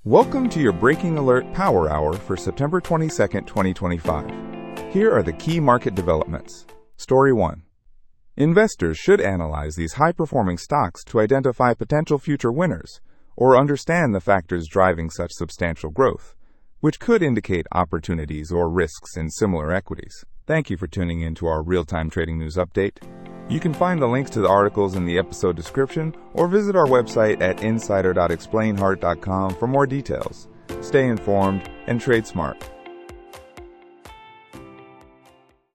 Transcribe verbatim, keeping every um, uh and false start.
Welcome to your Breaking Alert Power Hour for September twenty-second, twenty twenty-five. Here are the key market developments. Story one. Investors should analyze these high-performing stocks to identify potential future winners or understand the factors driving such substantial growth, which could indicate opportunities or risks in similar equities. Thank you for tuning in to our real-time trading news update. You can find the links to the articles in the episode description or visit our website at insider dot explain heart dot com for more details. Stay informed and trade smart.